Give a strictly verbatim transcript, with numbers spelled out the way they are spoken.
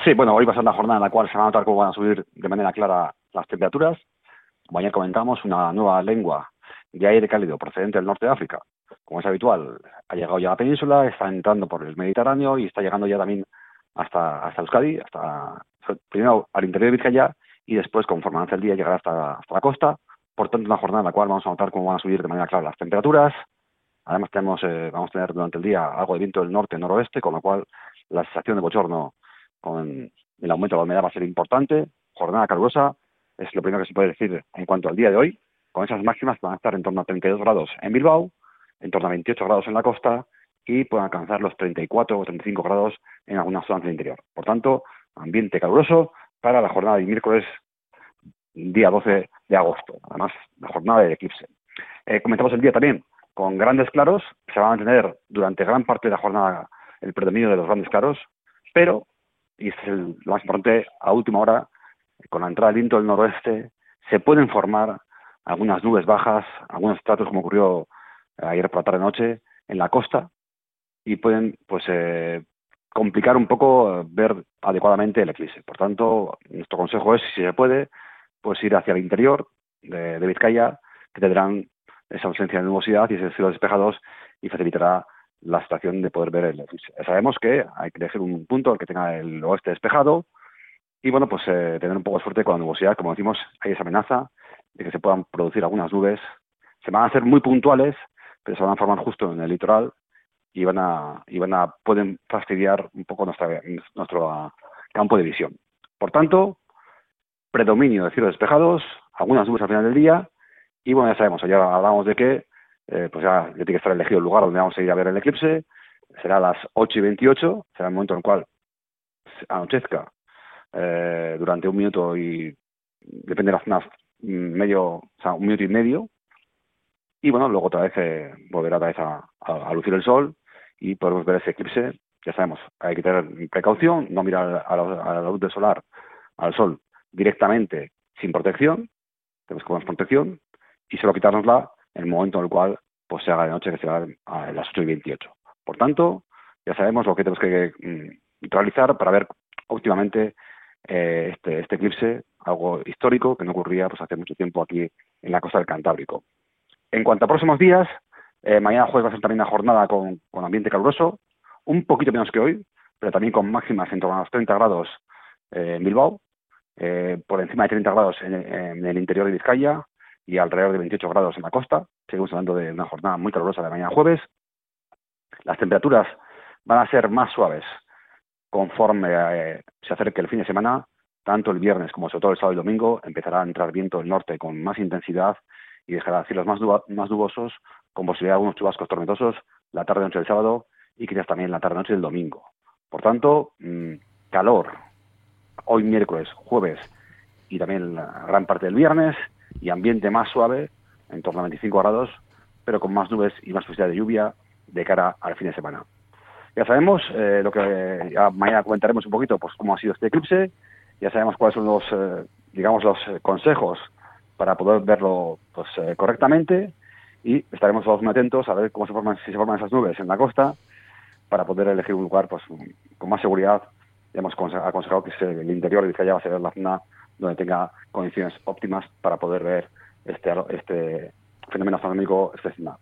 Sí, bueno, hoy va a ser una jornada en la cual se va a notar cómo van a subir de manera clara las temperaturas. Como ayer comentamos, una nueva lengua de aire cálido procedente del norte de África, como es habitual, ha llegado ya a la península, está entrando por el Mediterráneo y está llegando ya también hasta, hasta Euskadi, hasta primero al interior de Vizcaya y después, conforme avance el día, llegará hasta, hasta la costa. Por tanto, una jornada en la cual vamos a notar cómo van a subir de manera clara las temperaturas. Además, tenemos, eh, vamos a tener durante el día algo de viento del norte-noroeste, con lo cual la sensación de bochorno con el aumento de la humedad va a ser importante. Jornada calurosa, es lo primero que se puede decir en cuanto al día de hoy, con esas máximas que van a estar en torno a treinta y dos grados en Bilbao, en torno a veintiocho grados en la costa y pueden alcanzar los treinta y cuatro o treinta y cinco grados en algunas zonas del interior. Por tanto, ambiente caluroso para la jornada de miércoles, día doce de agosto, además la jornada del eclipse. Eh, comentamos el día también con grandes claros, se va a mantener durante gran parte de la jornada el predominio de los grandes claros, pero, y este es el, lo más importante, a última hora, con la entrada del viento del noroeste, se pueden formar algunas nubes bajas, algunos estratos, como ocurrió ayer por la tarde-noche, en la costa, y pueden pues eh, complicar un poco eh, ver adecuadamente el eclipse. Por tanto, nuestro consejo es, si se puede, pues ir hacia el interior de, de Vizcaya, que tendrán esa ausencia de nubosidad y esos cielos despejados y facilitará la situación de poder ver el eclipse. Sabemos que hay que elegir un punto el que tenga el oeste despejado y, bueno, pues eh, tener un poco de suerte con la nubosidad. Como decimos, hay esa amenaza de que se puedan producir algunas nubes. Se van a hacer muy puntuales, pero se van a formar justo en el litoral y van a, y van a pueden fastidiar un poco nuestra, nuestro campo de visión. Por tanto, predominio de cielos despejados, algunas nubes al final del día, y bueno, ya sabemos, ya hablamos de que eh, pues ya, ya tiene que estar elegido el lugar donde vamos a ir a ver el eclipse, será a las ocho y veintiocho, será el momento en el cual anochezca eh, durante un minuto y depende de las zonas, medio, o sea, un minuto y medio, y bueno, luego otra vez eh, volverá otra vez a, a, a lucir el sol y podemos ver ese eclipse. Ya sabemos, hay que tener precaución, no mirar a la, a la luz del solar, al sol, directamente sin protección, tenemos que poner protección y solo quitárnosla en el momento en el cual pues se haga de noche, que será a las ocho y veintiocho. Por tanto, ya sabemos lo que tenemos que mm, realizar para ver óptimamente eh, este, este eclipse, algo histórico que no ocurría pues hace mucho tiempo aquí en la costa del Cantábrico. En cuanto a próximos días, eh, mañana jueves va a ser también una jornada con, con ambiente caluroso, un poquito menos que hoy, pero también con máximas en torno a los treinta grados eh, en Bilbao, eh, por encima de treinta grados en, en el interior de Vizcaya y alrededor de veintiocho grados en la costa. Seguimos hablando de una jornada muy calurosa de mañana jueves. Las temperaturas van a ser más suaves conforme eh, se acerque el fin de semana. Tanto el viernes como sobre todo el sábado y domingo empezará a entrar viento del norte con más intensidad y dejará cielos más, más nubosos, con posibilidad de algunos chubascos tormentosos la tarde-noche del sábado y quizás también la tarde-noche del domingo. Por tanto, mmm, calor hoy miércoles, jueves y también la gran parte del viernes, y ambiente más suave, en torno a veinticinco grados, pero con más nubes y más posibilidad de lluvia de cara al fin de semana. Ya sabemos eh, lo que ya mañana comentaremos un poquito, pues cómo ha sido este eclipse, ya sabemos cuáles son los, eh, digamos, los eh, consejos para poder verlo pues eh, correctamente, y estaremos todos muy atentos a ver cómo se forman, si se forman esas nubes en la costa, para poder elegir un lugar pues con más seguridad. Hemos aconsejado que el interior de Vizcaya va a ser la zona donde tenga condiciones óptimas para poder ver este, este fenómeno astronómico excepcional.